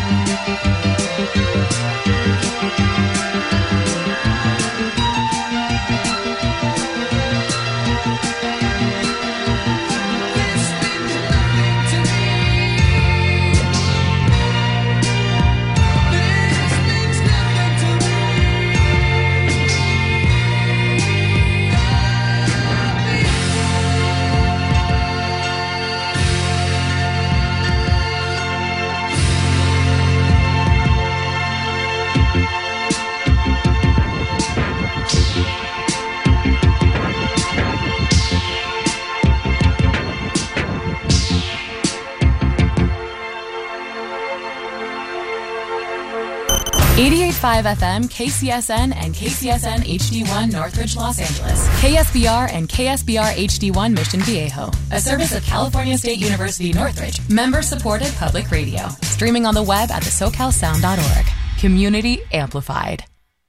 .5 FM, KCSN, and KCSN HD1 Northridge, Los Angeles. KSBR and KSBR HD1 Mission Viejo. A service of California State University Northridge. Member-supported public radio. Streaming on the web at thesocalsound.org. Community amplified.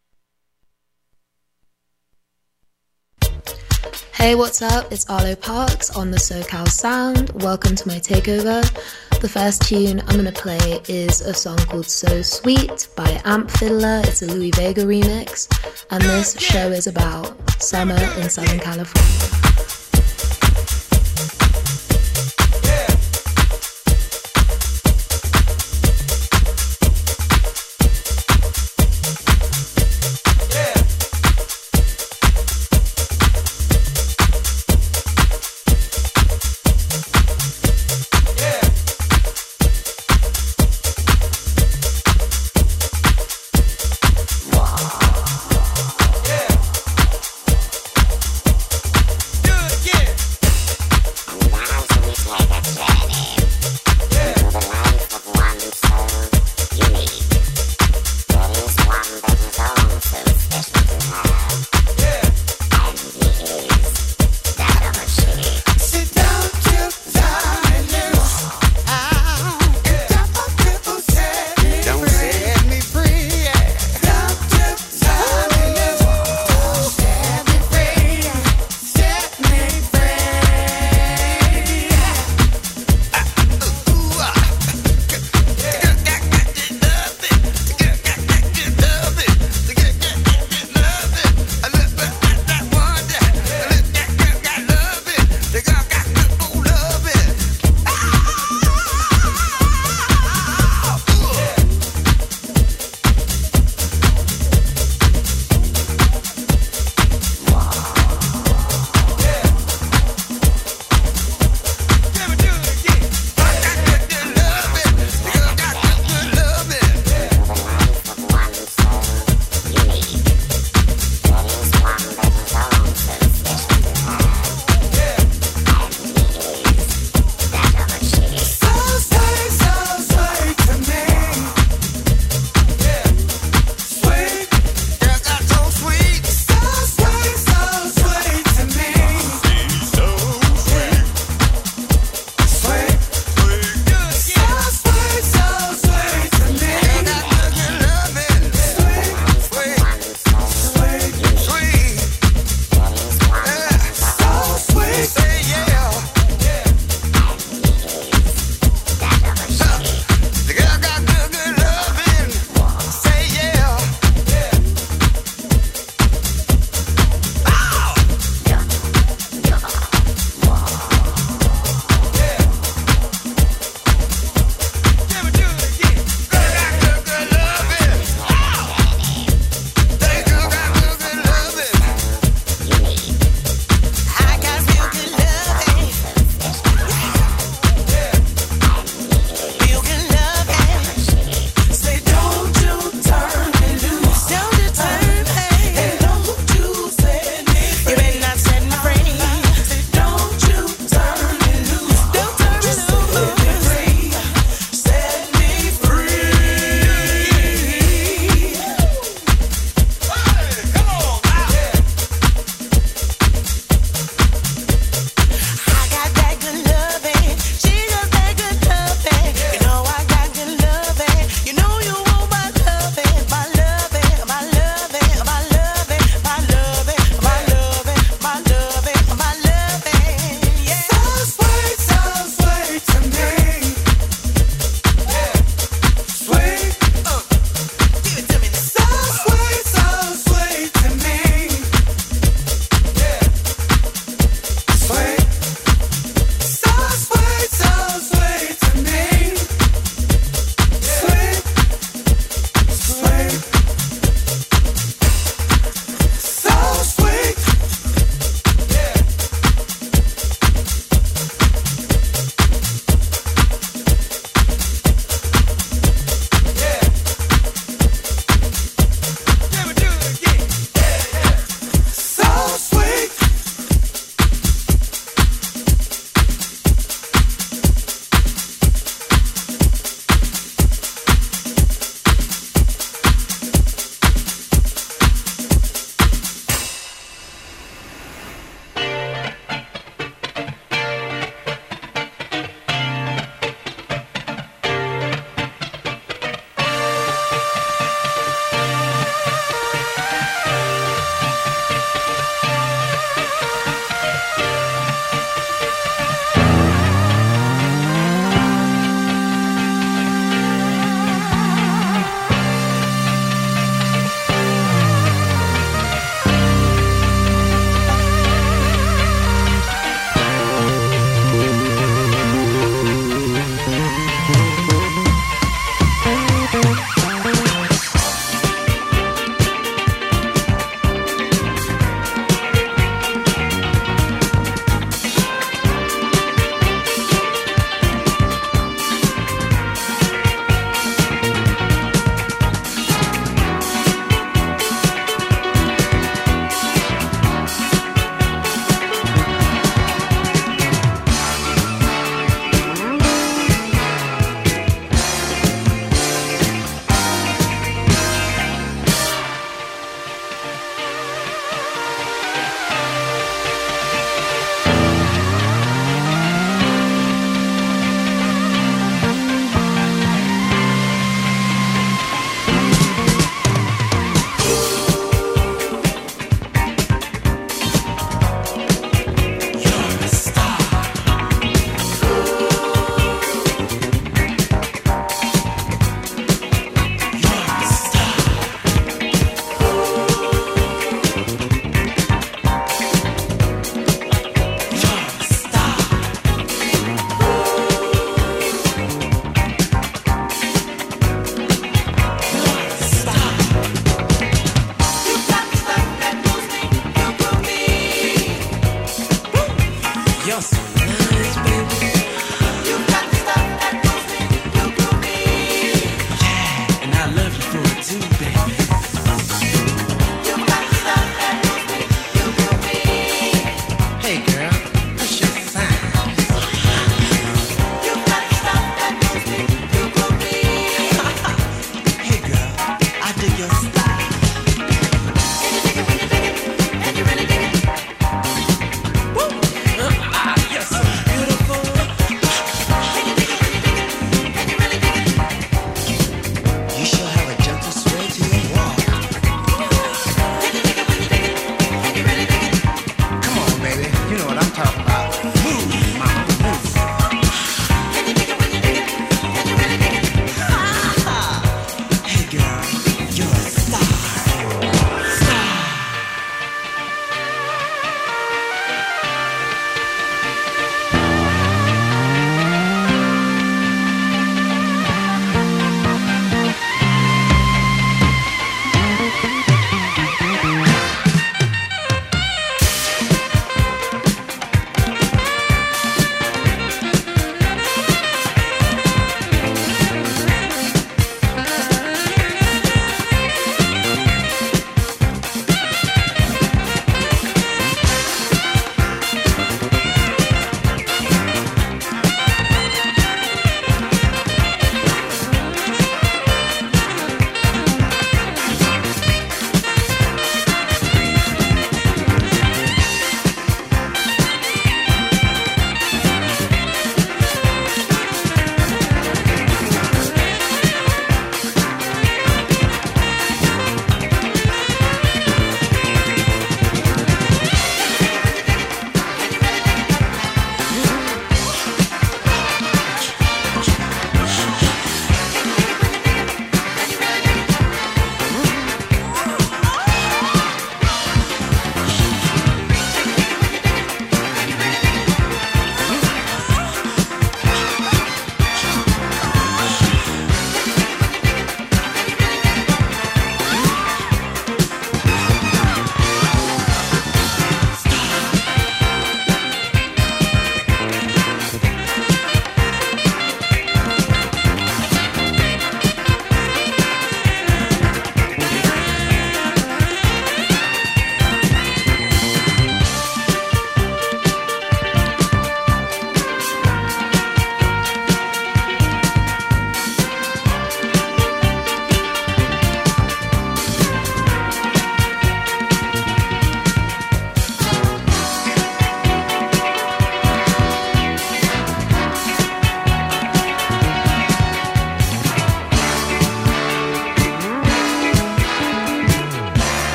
Hey, what's up? It's Arlo Parks on the SoCal Sound. Welcome to my takeover. The first tune I'm going to play is a song called So Sweet by Amp Fiddler. It's a Louis Vega remix. And this show is about summer in Southern California.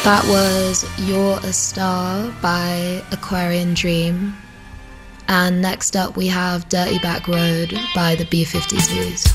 That was You're a Star by Aquarian Dream. And next up we have Dirty Back Road by the B-52s.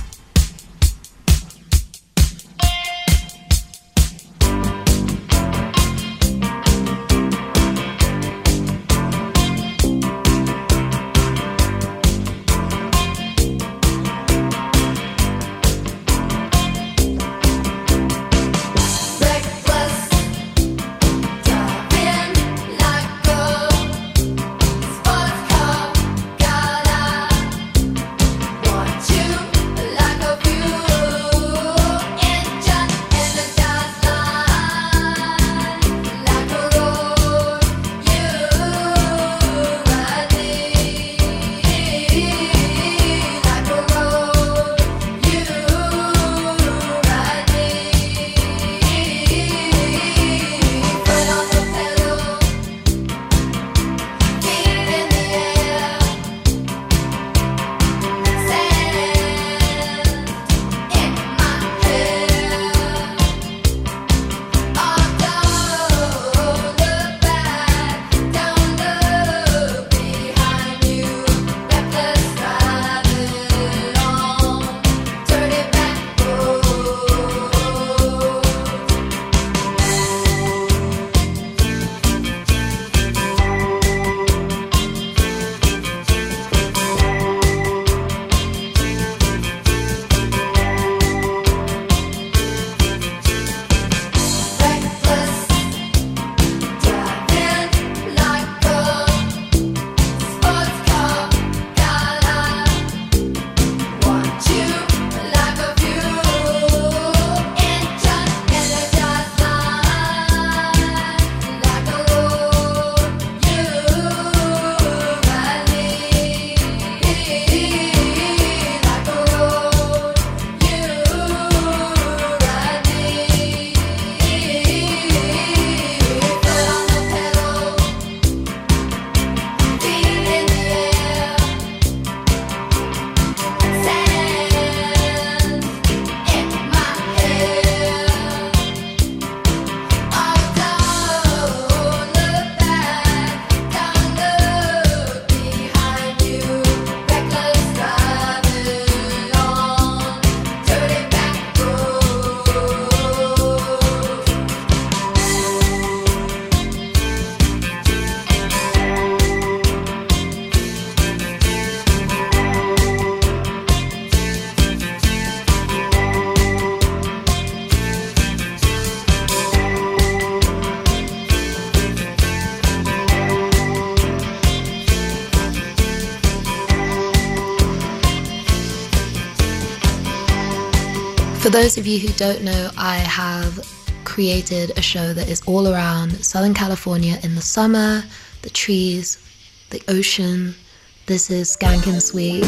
For those of you who don't know, I have created a show that is all around Southern California in the summer, the trees, the ocean. This is Skankin' Sweet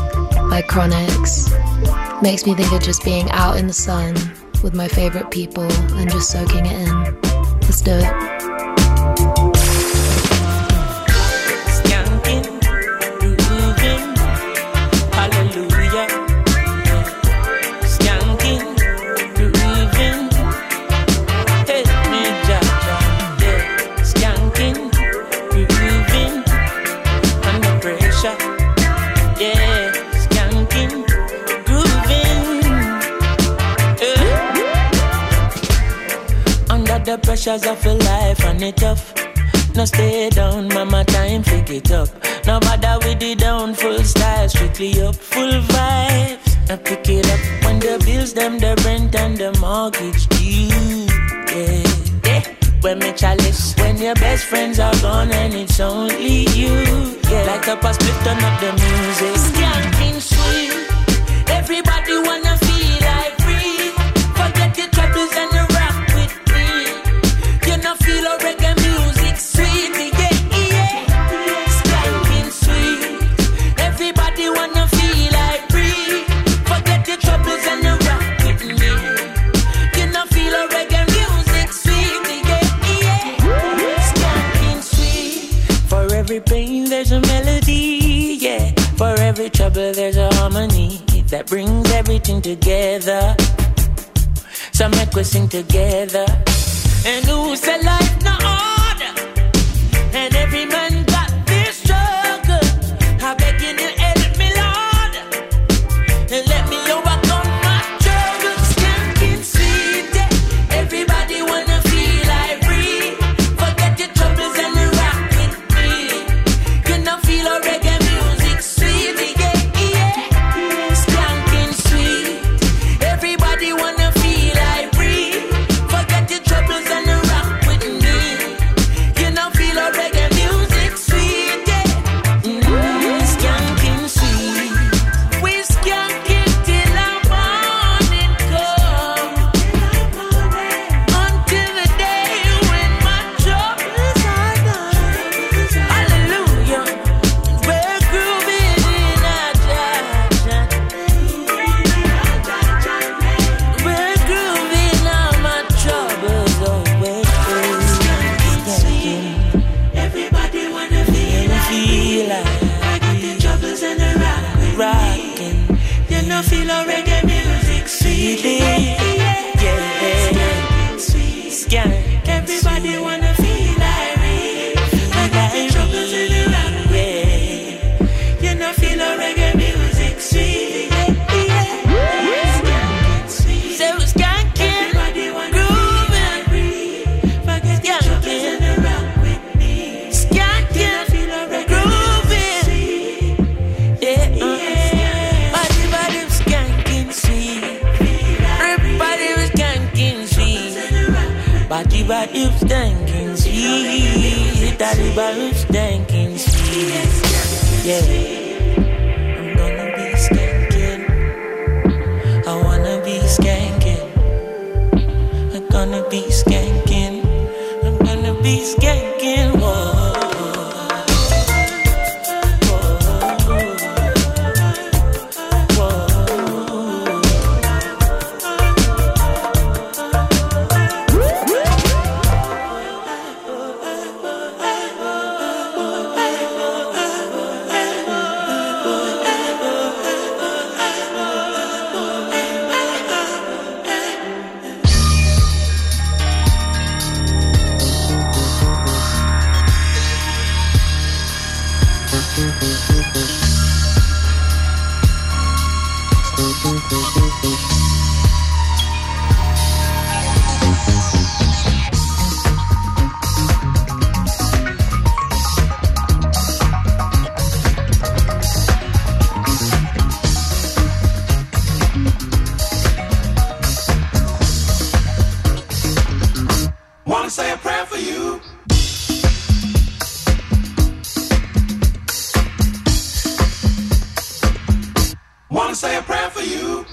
by Chronixx. Makes me think of just being out in the sun with my favorite people and just soaking it in. Let's do it. The pressures of a life and it tough. No stay down, mama, time pick it up. No bother with the down, full style, strictly up, full vibes. Now pick it up when the bills, them, the rent and the mortgage due. Yeah, yeah. When me chalice, when your best friends are gone and it's only you. Yeah, like up a split, turn up the music. Skankin' Sweet. Everybody wanna feel like free. Forget your troubles and the feel a reggae music sweet, yeah, yeah. Skankin' Sweet. Everybody wanna feel like free. Forget your troubles and the rock with me. You know feel a reggae music sweet, yeah, yeah. Skankin' Sweet. For every pain there's a melody, yeah. For every trouble there's a harmony that brings everything together. So make we sing together. And who said life no order? And every man got this struggle. I beg you to help me, Lord, and let me overcome my troubles. Skanking sweet, everybody wanna feel like free. Forget your troubles and rock with me. You know feel a reggae music sweet, yeah, yeah. Skanking sweet, everybody wanna feel like free. Forget your troubles and rock with me. You know feel a reggae music sweet, yeah. Skanking sweet, we skank it till our morning come, until the day when my troubles are gone. Hallelujah, we're grooving in our cha-cha. We're grooving all my troubles away. Skanking, everybody wanna feel like the troubles and the rockin'. You know feel a reggae music sweet, yeah. Skank, everybody wanna feel like the troubles and the yeah. You know feel a reggae music sweet, yeah. Skanking sweet, so skanking, grooving, forget the troubles and the rock with me. Skanking, grooving, yeah. Everybody was skanking sweet. Everybody was skanking sweet. Body was skanking sweet. Everybody was skanking sweet. Yeah. I'm gonna be skanking. I wanna be skanking. I'm gonna be skanking. I'm gonna be skanking. Whoa. Wanna say a prayer for you. Wanna say a prayer for you.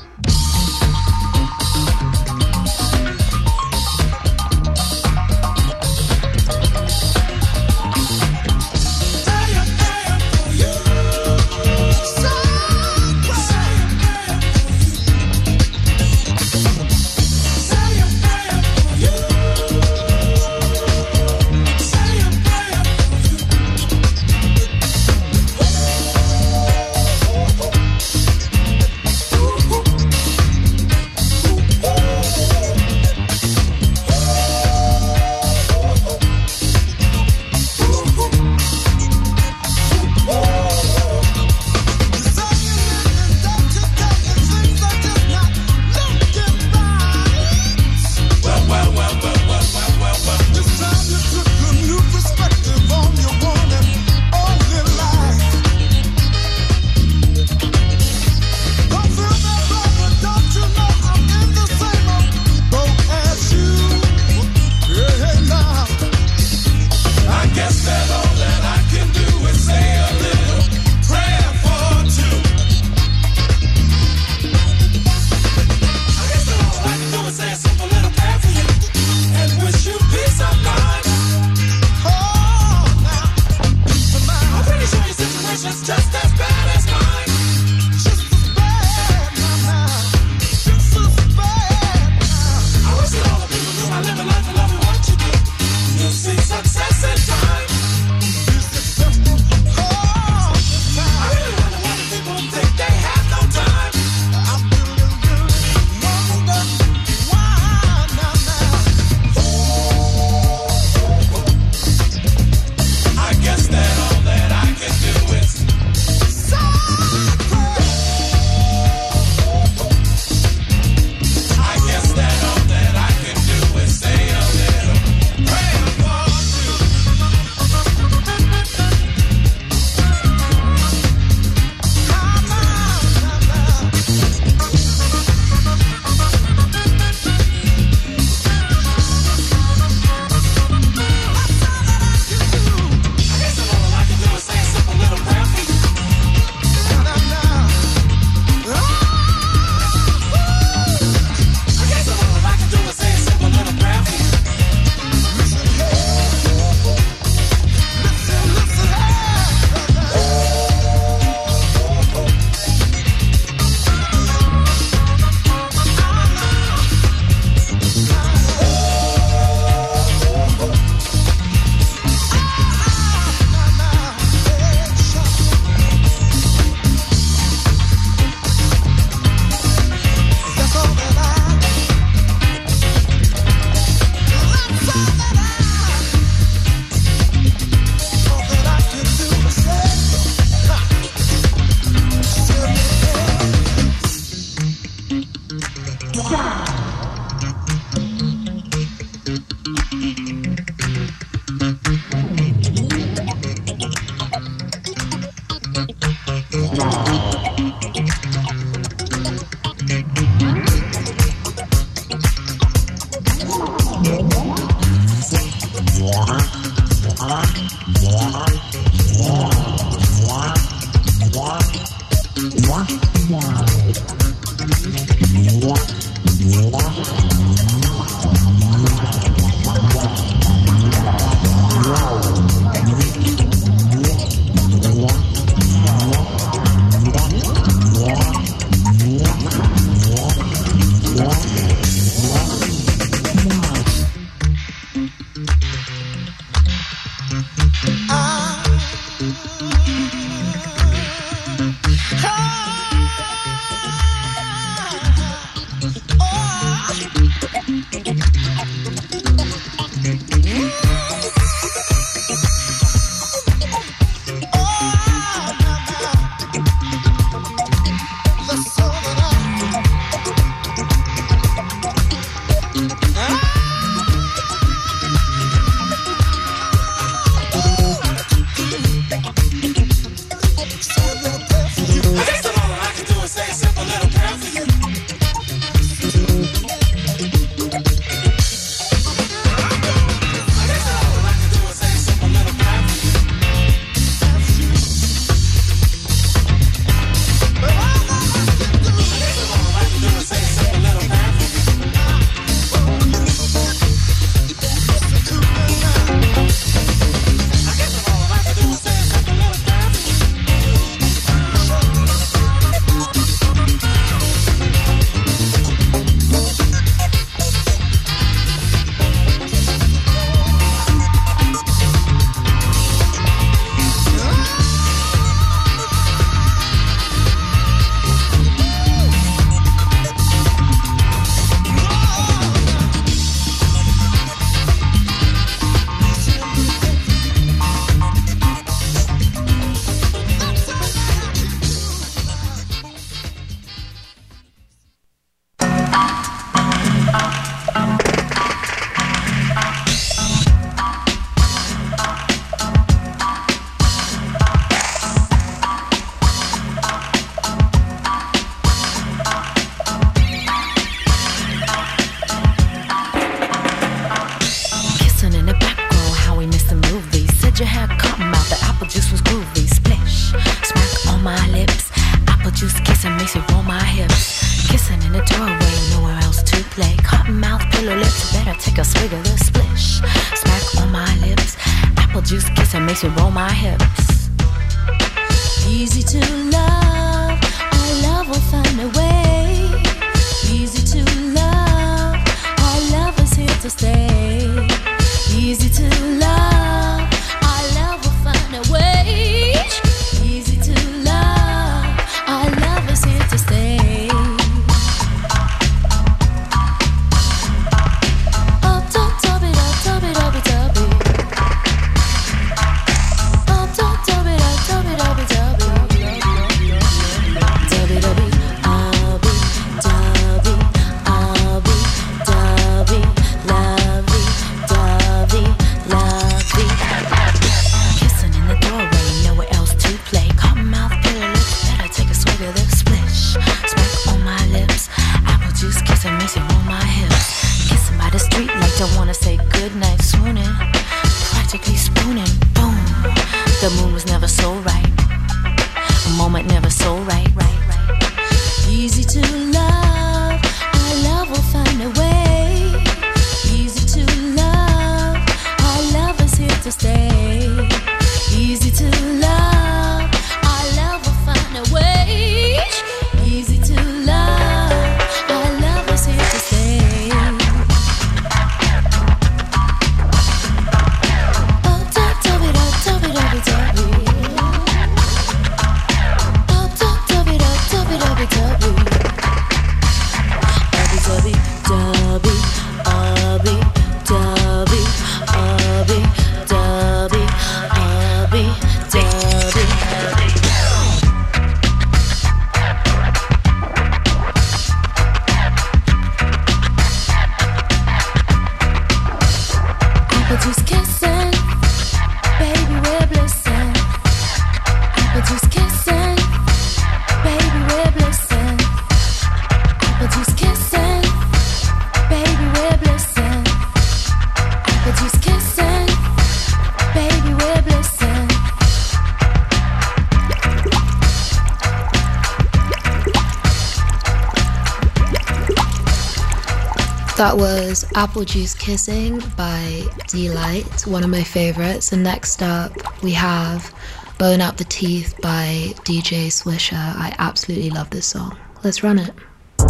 That was Apple Juice Kissing by D-Light, one of my favorites. And next up, we have Bone Out the Teeth by DJ Swisher. I absolutely love this song. Let's run it.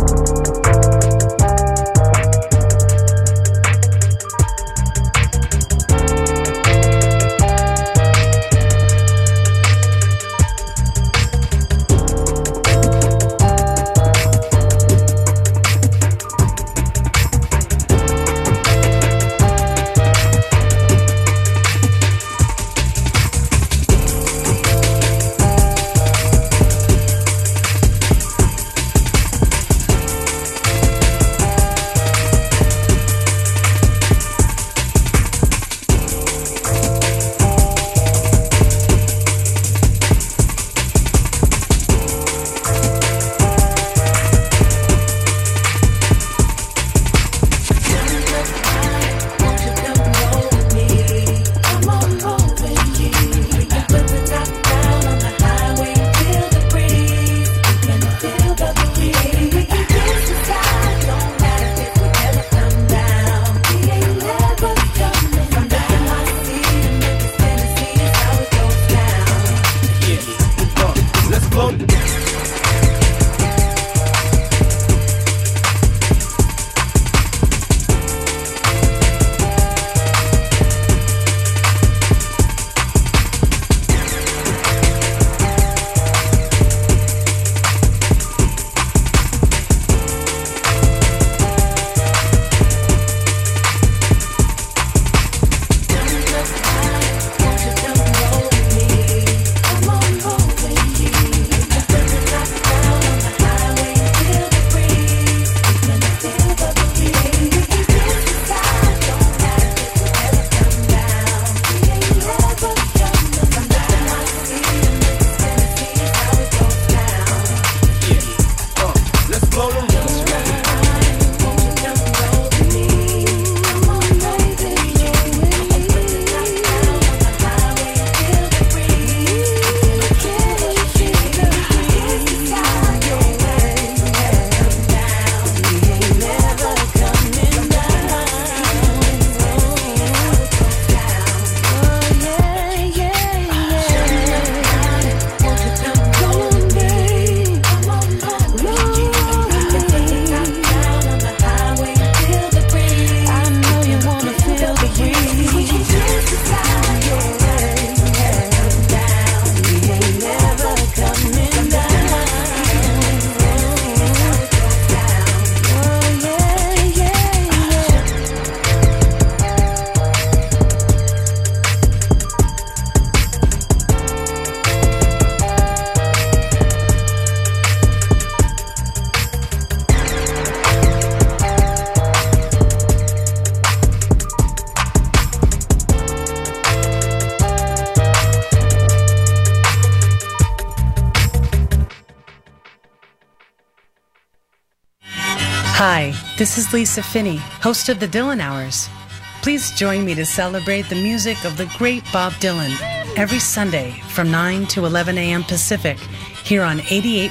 Hi, this is Lisa Finney, host of the Dylan Hours. Please join me to celebrate the music of the great Bob Dylan every Sunday from 9 to 11 a.m. Pacific here on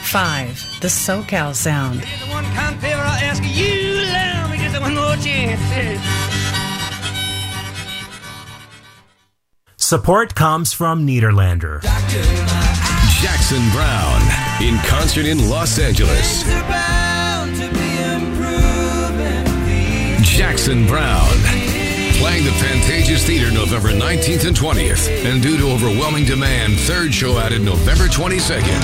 88.5, the SoCal Sound. The one kind favor I ask you, allow me just one more chance. Support comes from Nederlander. Jackson Brown in concert in Los Angeles. Jackson Brown, playing the Pantages Theater November 19th and 20th, and due to overwhelming demand, third show added November 22nd.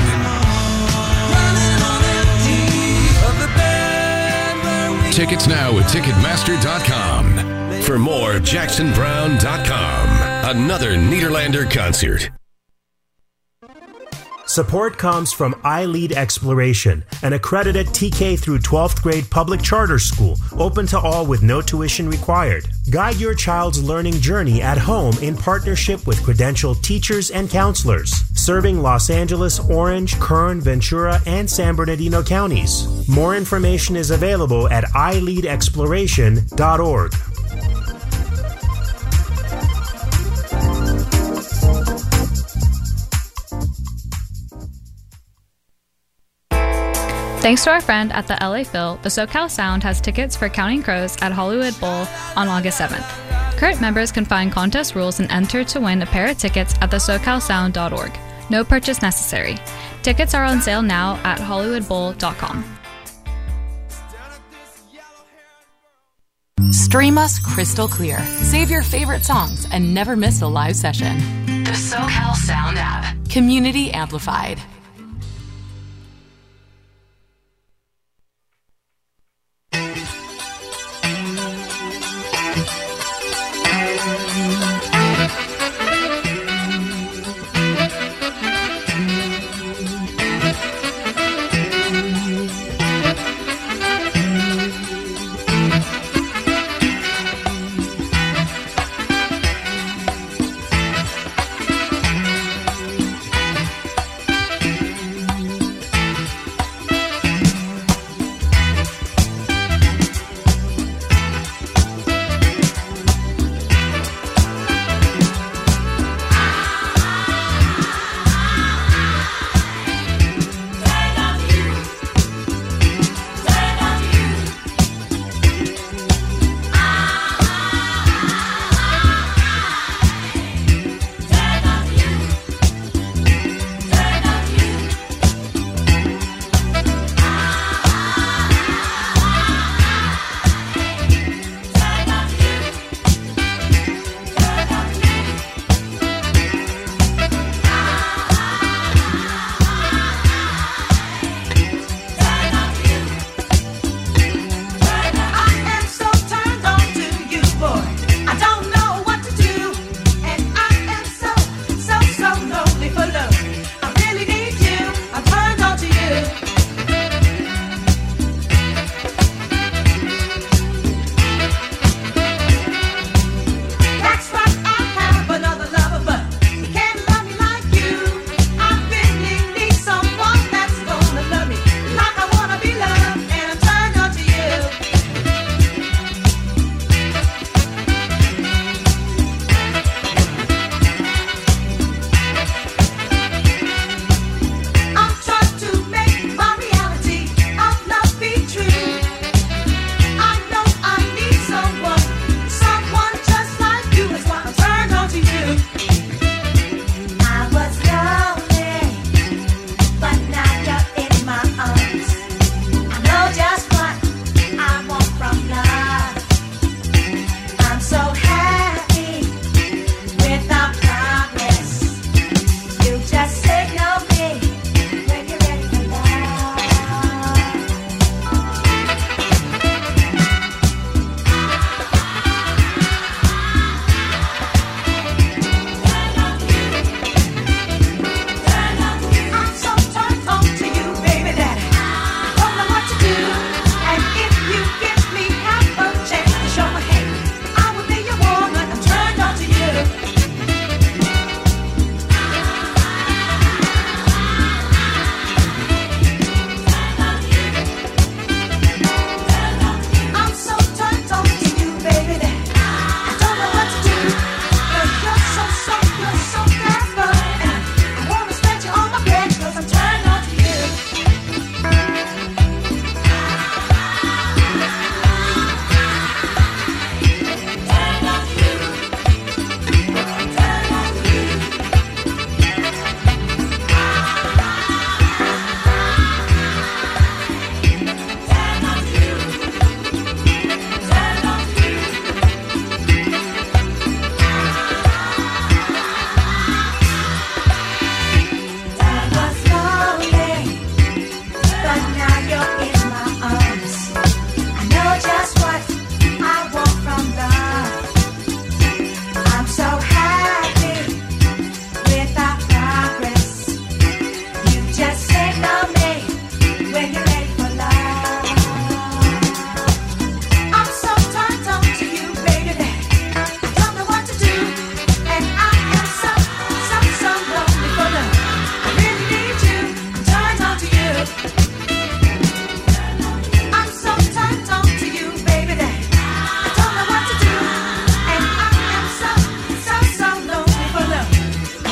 Tickets now at Ticketmaster.com. For more, JacksonBrown.com. Another Nederlander concert. Support comes from iLead Exploration, an accredited TK through 12th grade public charter school, open to all with no tuition required. Guide your child's learning journey at home in partnership with credentialed teachers and counselors, serving Los Angeles, Orange, Kern, Ventura, and San Bernardino counties. More information is available at iLeadExploration.org. Thanks to our friend at the LA Phil, the SoCal Sound has tickets for Counting Crows at Hollywood Bowl on August 7th. Current members can find contest rules and enter to win a pair of tickets at thesocalsound.org. No purchase necessary. Tickets are on sale now at hollywoodbowl.com. Stream us crystal clear. Save your favorite songs and never miss a live session. The SoCal Sound app. Community amplified.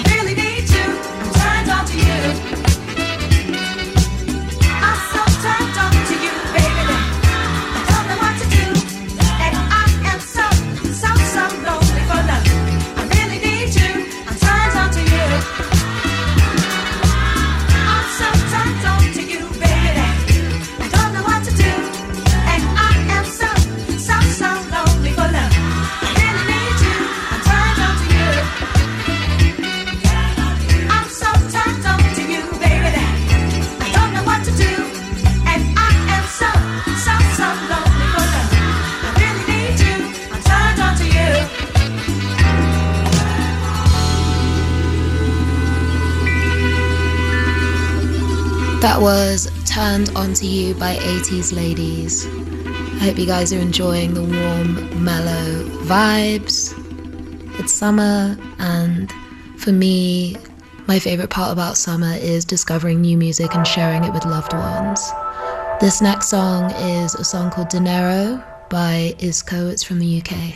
Sometimes That was Turned Onto You by 80s Ladies. I hope you guys are enjoying the warm, mellow vibes. It's summer, and for me, my favorite part about summer is discovering new music and sharing it with loved ones. This next song is a song called Dinero by Isco. It's from the UK.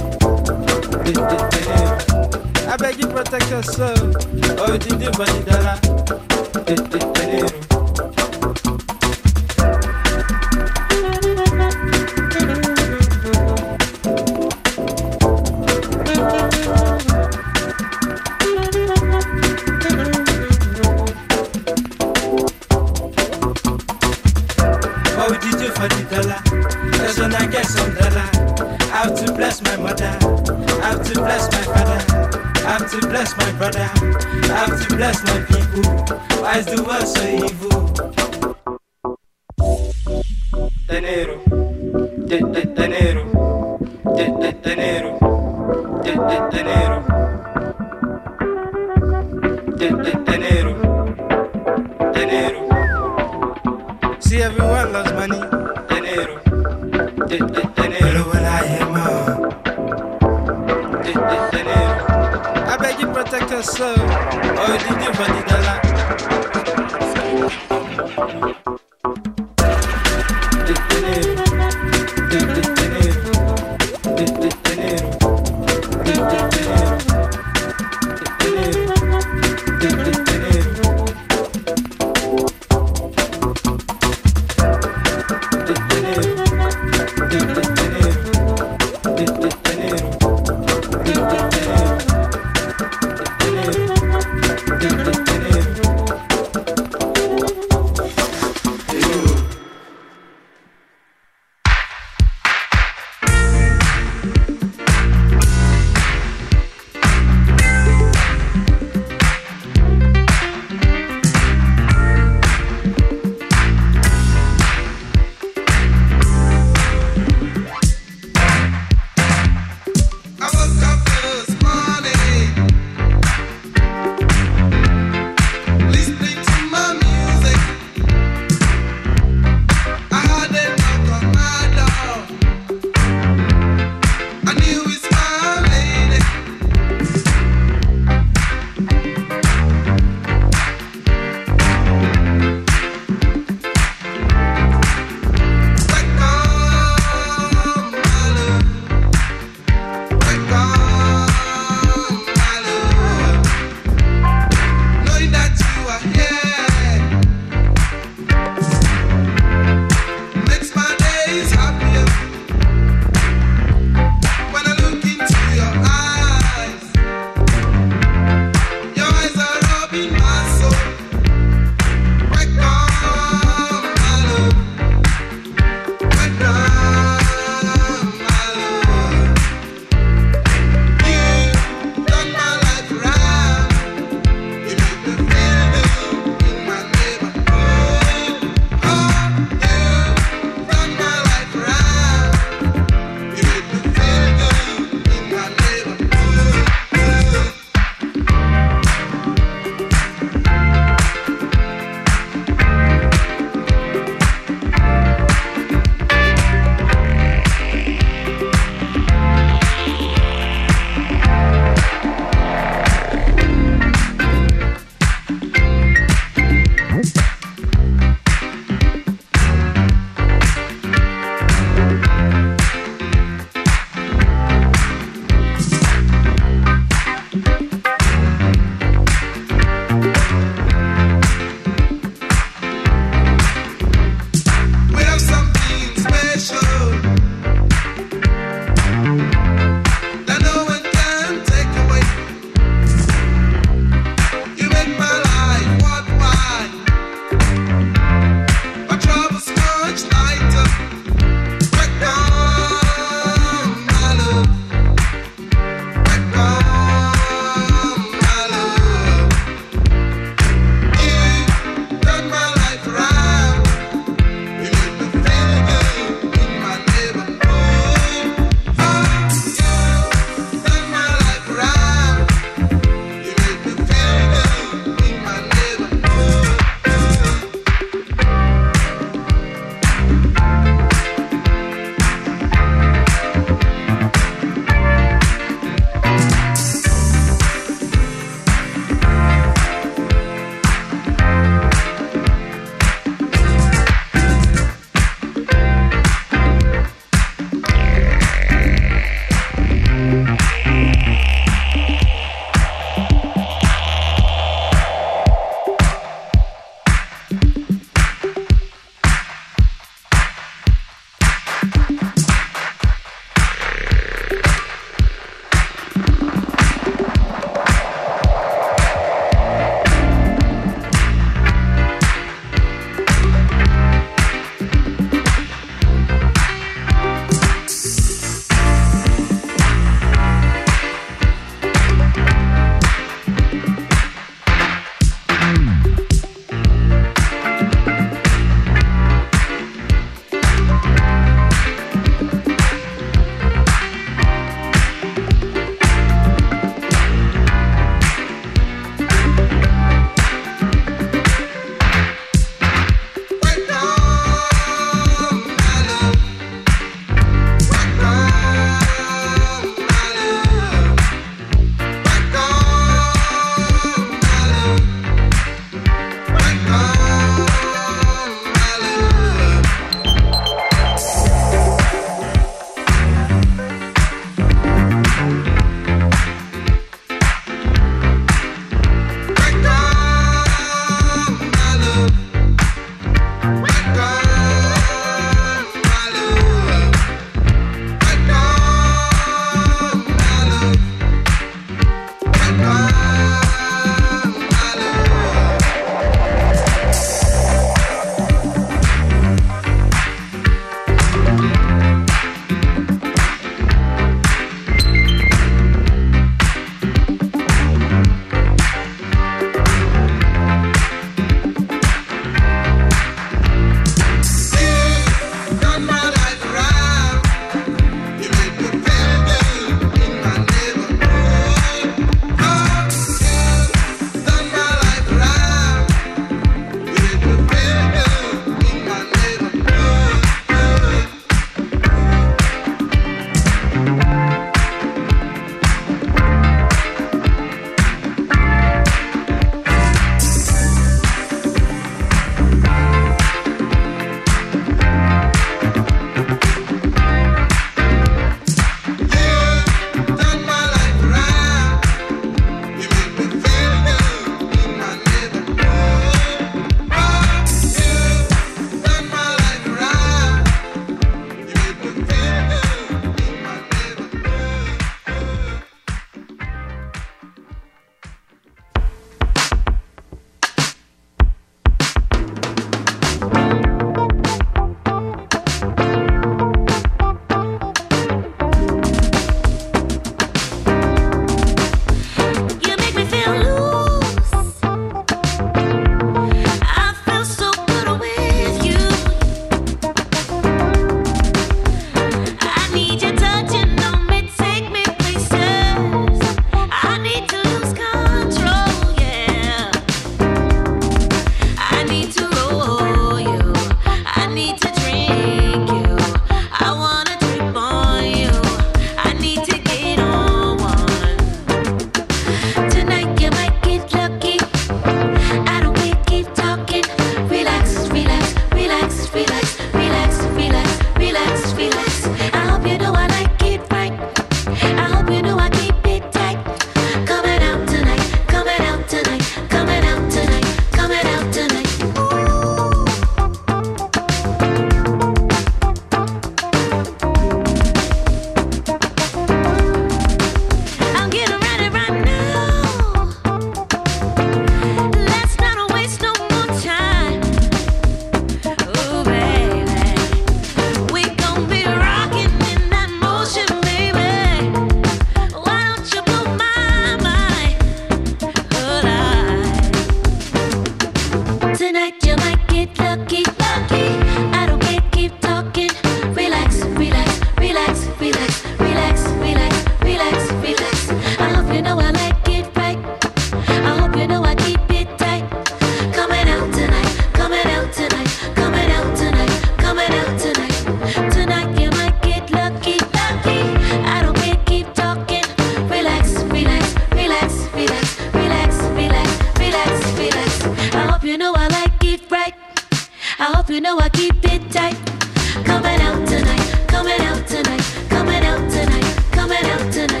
I hope you know I keep it tight. Coming out tonight, coming out tonight, coming out tonight, coming out tonight.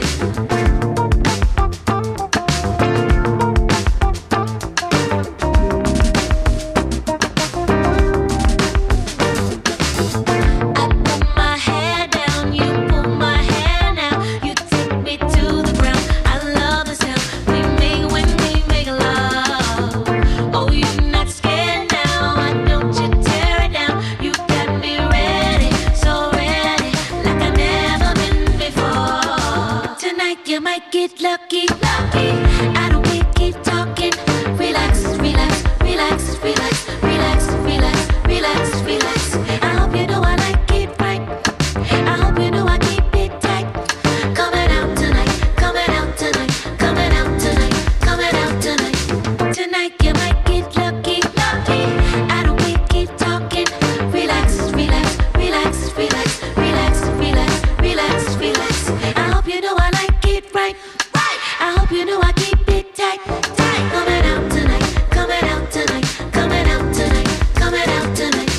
Get lucky, lucky. I don't keep talking. Relax, relax, relax, relax, relax, relax, relax, relax. I hope you know I like it right. I hope you know I keep it tight. Coming out tonight, coming out tonight, coming out tonight, coming out tonight. Tonight you might get lucky, lucky. I don't keep talking. Relax, relax, relax, relax, relax, relax, relax, relax. I hope you know I like it right. I hope you know I keep it tight, tight. Coming out tonight, coming out tonight, coming out tonight, coming out tonight.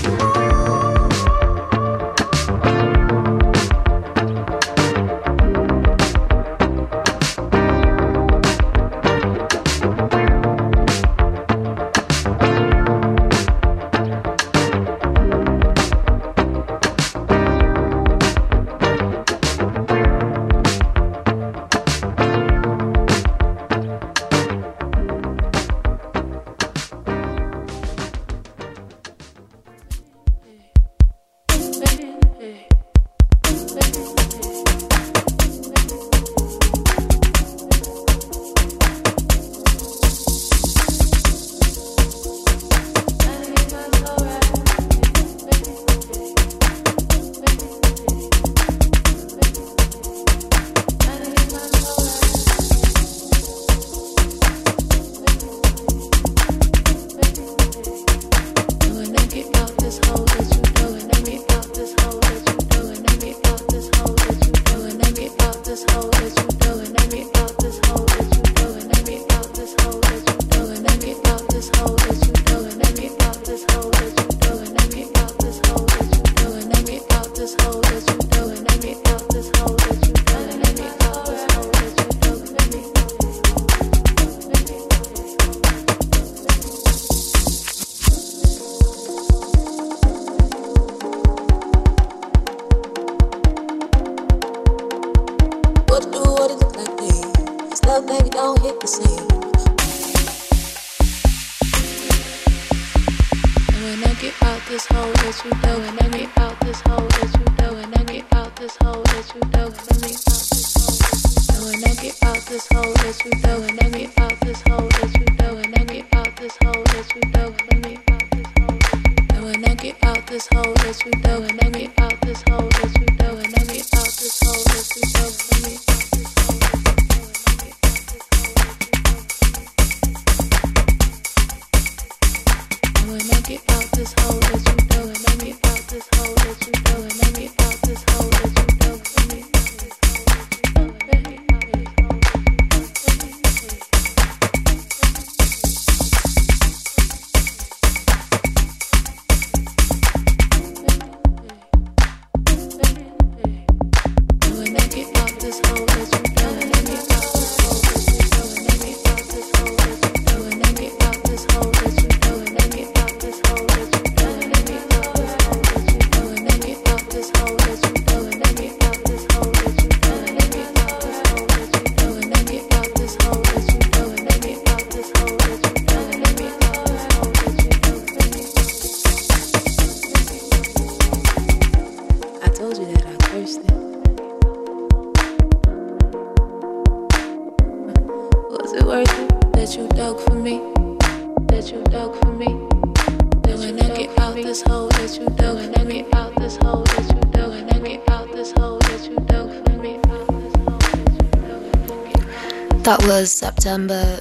That was September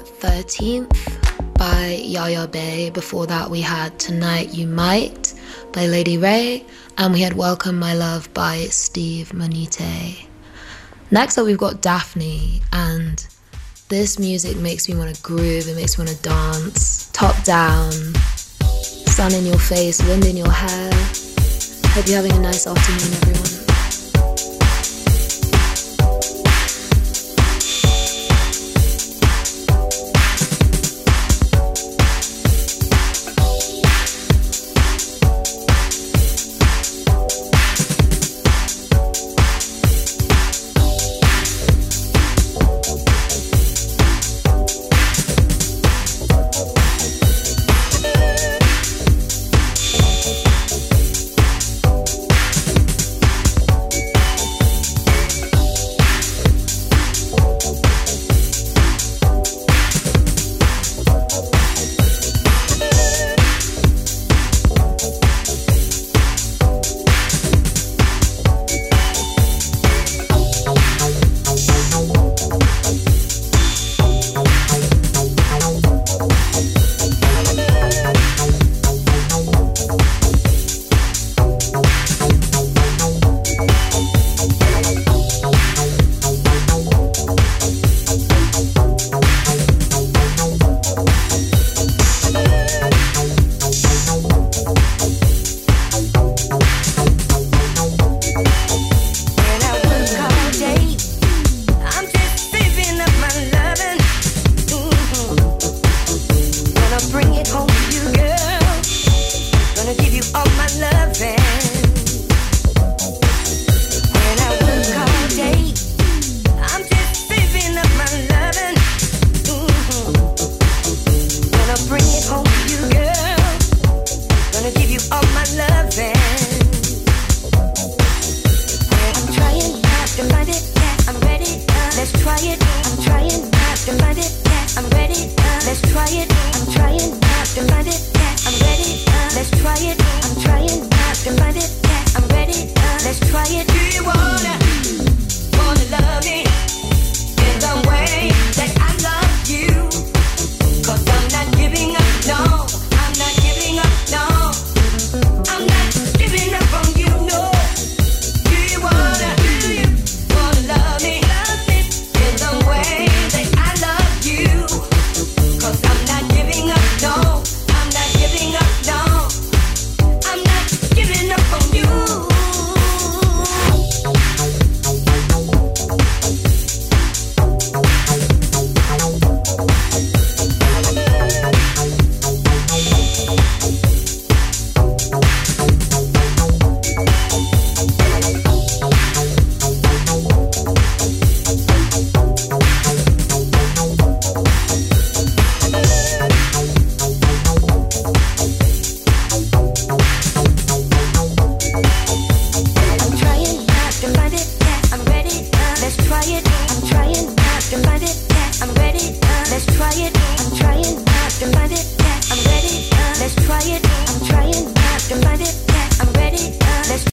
13th by Yaya Bay. Before that we had Tonight You Might by Lady Ray, and we had Welcome My Love by Steve Monite. Next up we've got Daphne, and this music makes me want to groove, it makes me want to dance. Top down, sun in your face, wind in your hair. Hope you're having a nice afternoon, everyone.